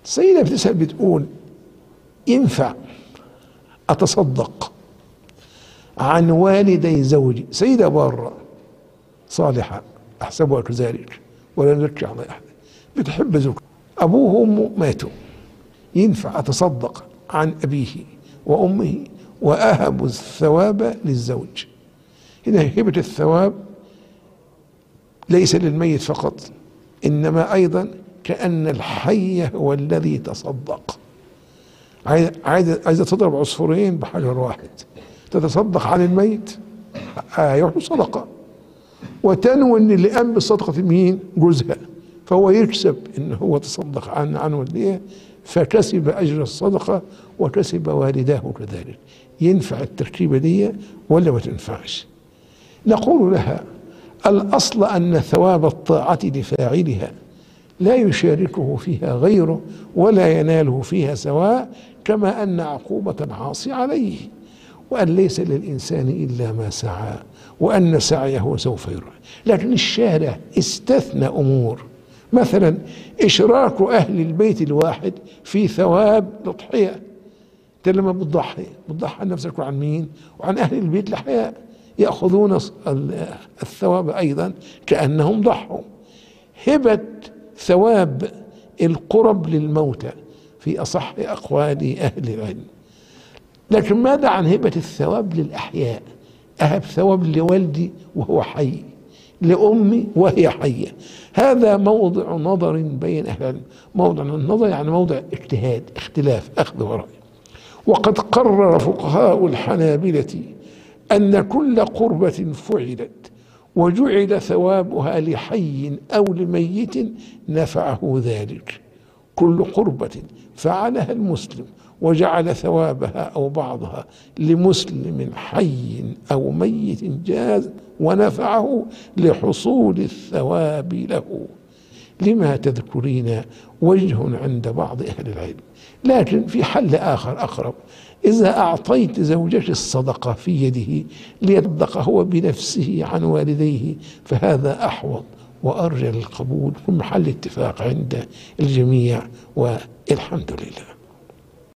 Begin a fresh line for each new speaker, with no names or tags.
السيدة بتسأل بتقول: ينفع أتصدق عن والدي زوجي؟ سيدة بارة صالحة أحسبها كذلك ولا نرجع على أحد، بتحب زوجها، أبوه وأمه ماتوا، ينفع أتصدق عن أبيه وأمه وأهب الثواب للزوج؟ هنا هبة الثواب ليس للميت فقط، إنما أيضا كأن الحي هو الذي تصدق. عايزة تضرب عصفورين بحجر واحد، تتصدق عن الميت يعطي صدقة، وتنوي ان اللي قام بالصدقة مين؟ جوزها، فهو يكسب ان هو تصدق عن والديه، فكسب اجر الصدقة وكسب والداه كذلك. ينفع التركيبة دي ولا ما تنفعش؟ نقول لها: الاصل ان ثواب الطاعة لفاعلها لا يشاركه فيها غيره ولا يناله فيها سواء، كما ان عقوبة العاصي عليه، وأن ليس للإنسان إلا ما سعى وأن سعيه سوف يرى. لكن الشارع استثنى أمور، مثلا إشراك أهل البيت الواحد في ثواب الأضحية. أنت لما بتضحي عن نفسك وعن مين؟ وعن أهل البيت الأحياء، يأخذون الثواب أيضا كأنهم ضحوا. هبة ثواب القرب للموتى في أصح أقوال أهل العلم. لكن ماذا عن هبة الثواب للأحياء؟ أهب ثواب لوالدي وهو حي، لأمي وهي حية. هذا موضع نظر بين أهل العلم. موضع النظر يعني موضع اجتهاد، اختلاف، أخذ ورأي. وقد قرر فقهاء الحنابلة أن كل قربة فعلت وجعل ثوابها لحي أو لميت نفعه ذلك. كل قربة فعلها المسلم وجعل ثوابها أو بعضها لمسلم حي أو ميت جاز ونفعه لحصول الثواب له. لما تذكرين وجه عند بعض أهل العلم، لكن في حل آخر أقرب: إذا أعطيت زوجك الصدقة في يده ليتصدق هو بنفسه عن والديه فهذا أحوط وأرجى للقبول، في محل اتفاق عند الجميع، والحمد لله.